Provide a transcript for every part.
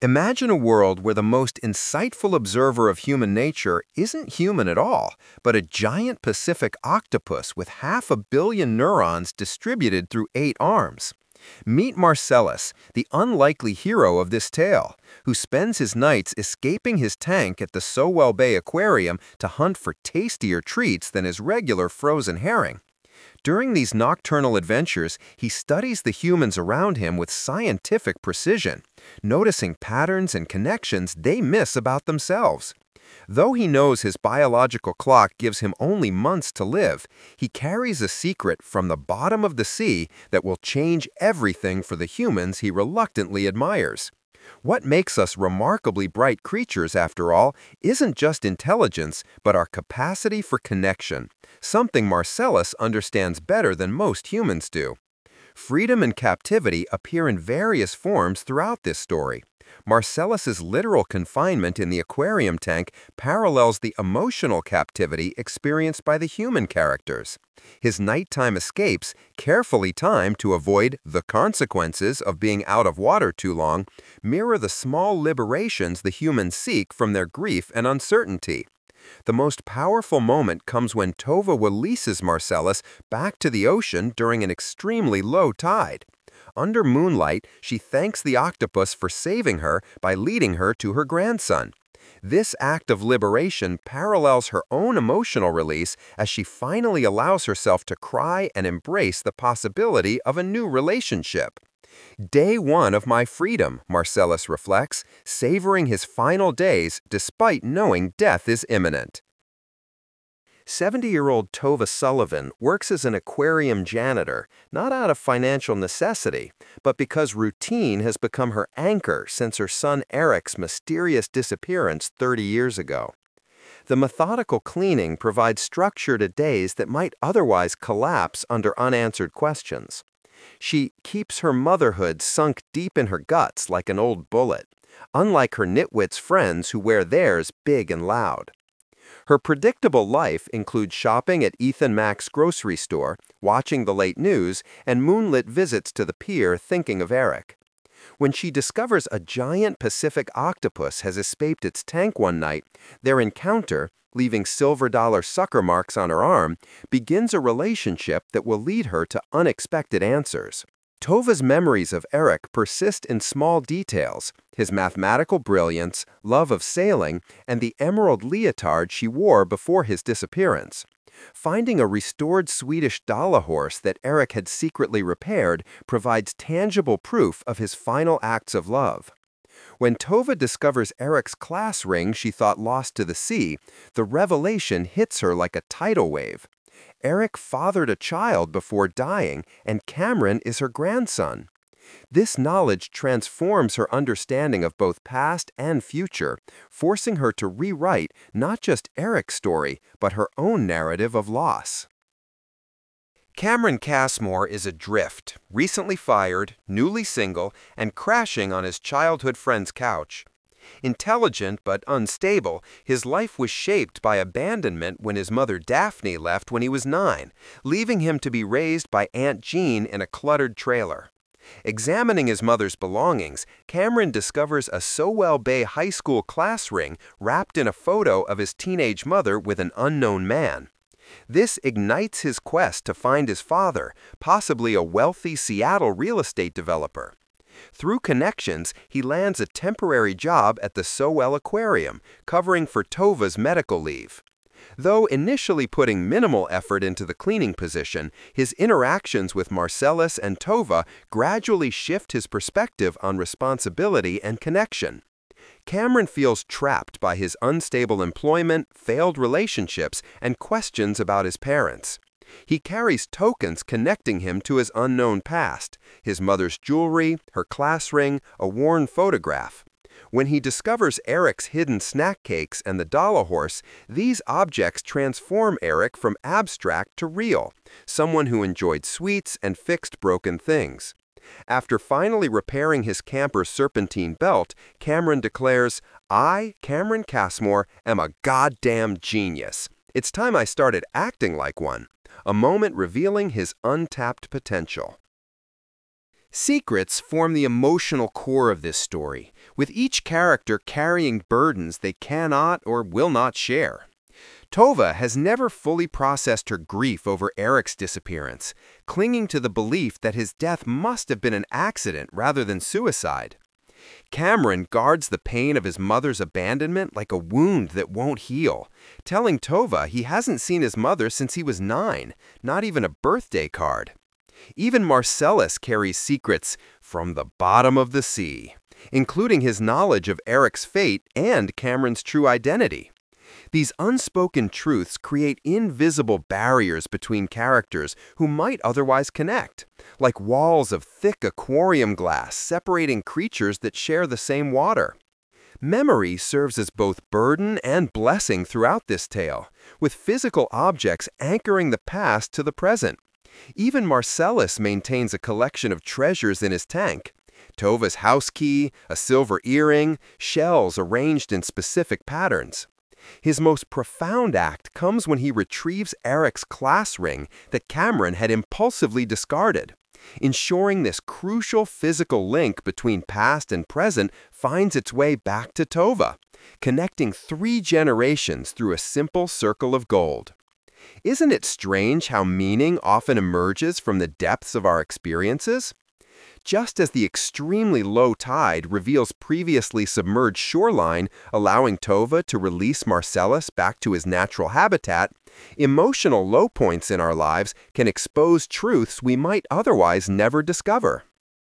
Imagine a world where the most insightful observer of human nature isn't human at all, but a giant Pacific octopus with 500 million neurons distributed through 8 arms. Meet Marcellus, the unlikely hero of this tale, who spends his nights escaping his tank at the Sowell Bay Aquarium to hunt for tastier treats than his regular frozen herring. During these nocturnal adventures, he studies the humans around him with scientific precision, noticing patterns and connections they miss about themselves. Though he knows his biological clock gives him only months to live, he carries a secret from the bottom of the sea that will change everything for the humans he reluctantly admires. What makes us remarkably bright creatures, after all, isn't just intelligence, but our capacity for connection, something Marcellus understands better than most humans do. Freedom and captivity appear in various forms throughout this story. Marcellus's literal confinement in the aquarium tank parallels the emotional captivity experienced by the human characters. His nighttime escapes, carefully timed to avoid the consequences of being out of water too long, mirror the small liberations the humans seek from their grief and uncertainty. The most powerful moment comes when Tova releases Marcellus back to the ocean during an extremely low tide. Under moonlight, she thanks the octopus for saving her by leading her to her grandson. This act of liberation parallels her own emotional release as she finally allows herself to cry and embrace the possibility of a new relationship. Day one of my freedom, Marcellus reflects, savoring his final days despite knowing death is imminent. 70-year-old Tova Sullivan works as an aquarium janitor, not out of financial necessity, but because routine has become her anchor since her son Eric's mysterious disappearance 30 years ago. The methodical cleaning provides structure to days that might otherwise collapse under unanswered questions. She keeps her motherhood sunk deep in her guts like an old bullet, unlike her nitwits friends who wear theirs big and loud. Her predictable life includes shopping at Ethan Mack's grocery store, watching the late news, and moonlit visits to the pier thinking of Eric. When she discovers a giant Pacific octopus has escaped its tank one night, their encounter, leaving silver dollar sucker marks on her arm, begins a relationship that will lead her to unexpected answers. Tova's memories of Eric persist in small details: his mathematical brilliance, love of sailing, and the emerald leotard she wore before his disappearance. Finding a restored Swedish Dala horse that Eric had secretly repaired provides tangible proof of his final acts of love. When Tova discovers Eric's class ring she thought lost to the sea, the revelation hits her like a tidal wave. Eric fathered a child before dying, and Cameron is her grandson. This knowledge transforms her understanding of both past and future, forcing her to rewrite not just Eric's story, but her own narrative of loss. Cameron Cassmore is adrift, recently fired, newly single, and crashing on his childhood friend's couch. Intelligent but unstable, his life was shaped by abandonment when his mother Daphne left when he was 9, leaving him to be raised by Aunt Jean in a cluttered trailer. Examining his mother's belongings, Cameron discovers a Sowell Bay High School class ring wrapped in a photo of his teenage mother with an unknown man. This ignites his quest to find his father, possibly a wealthy Seattle real estate developer. Through connections, he lands a temporary job at the Sowell Aquarium, covering for Tova's medical leave. Though initially putting minimal effort into the cleaning position, his interactions with Marcellus and Tova gradually shift his perspective on responsibility and connection. Cameron feels trapped by his unstable employment, failed relationships, and questions about his parents. He carries tokens connecting him to his unknown past: his mother's jewelry, her class ring, a worn photograph. When he discovers Eric's hidden snack cakes and the Dala horse, these objects transform Eric from abstract to real, someone who enjoyed sweets and fixed broken things. After finally repairing his camper's serpentine belt, Cameron declares, "I, Cameron Cassmore, am a goddamn genius. It's time I started acting like one." A moment revealing his untapped potential. Secrets form the emotional core of this story, with each character carrying burdens they cannot or will not share. Tova has never fully processed her grief over Eric's disappearance, clinging to the belief that his death must have been an accident rather than suicide. Cameron guards the pain of his mother's abandonment like a wound that won't heal, telling Tova he hasn't seen his mother since he was 9, not even a birthday card. Even Marcellus carries secrets from the bottom of the sea, including his knowledge of Eric's fate and Cameron's true identity. These unspoken truths create invisible barriers between characters who might otherwise connect, like walls of thick aquarium glass separating creatures that share the same water. Memory serves as both burden and blessing throughout this tale, with physical objects anchoring the past to the present. Even Marcellus maintains a collection of treasures in his tank. Tova's house key, a silver earring, shells arranged in specific patterns. His most profound act comes when he retrieves Eric's class ring that Cameron had impulsively discarded. Ensuring this crucial physical link between past and present finds its way back to Tova, connecting 3 generations through a simple circle of gold. Isn't it strange how meaning often emerges from the depths of our experiences? Just as the extremely low tide reveals previously submerged shoreline, allowing Tova to release Marcellus back to his natural habitat, emotional low points in our lives can expose truths we might otherwise never discover.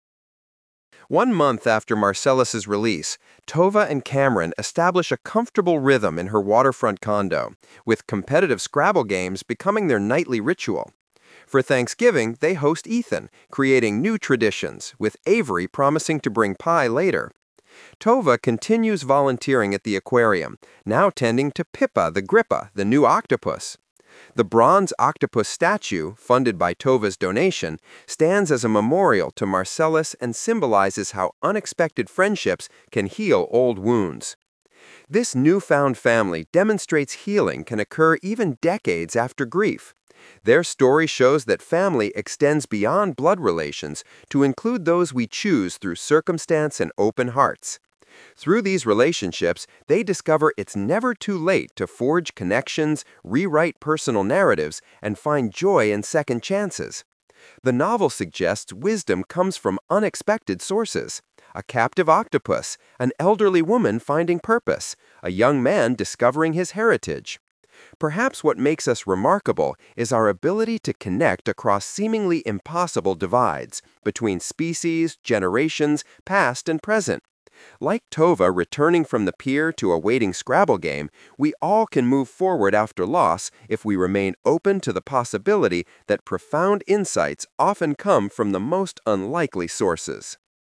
1 month after Marcellus's release, Tova and Cameron establish a comfortable rhythm in her waterfront condo, with competitive Scrabble games becoming their nightly ritual. For Thanksgiving, they host Ethan, creating new traditions, with Avery promising to bring pie later. Tova continues volunteering at the aquarium, now tending to Pippa the Grippa, the new octopus. The bronze octopus statue, funded by Tova's donation, stands as a memorial to Marcellus and symbolizes how unexpected friendships can heal old wounds. This newfound family demonstrates healing can occur even decades after grief. Their story shows that family extends beyond blood relations to include those we choose through circumstance and open hearts. Through these relationships, they discover it's never too late to forge connections, rewrite personal narratives, and find joy in second chances. The novel suggests wisdom comes from unexpected sources. A captive octopus, an elderly woman finding purpose, a young man discovering his heritage. Perhaps what makes us remarkable is our ability to connect across seemingly impossible divides between species, generations, past and present. Like Tova returning from the pier to a waiting Scrabble game, we all can move forward after loss if we remain open to the possibility that profound insights often come from the most unlikely sources.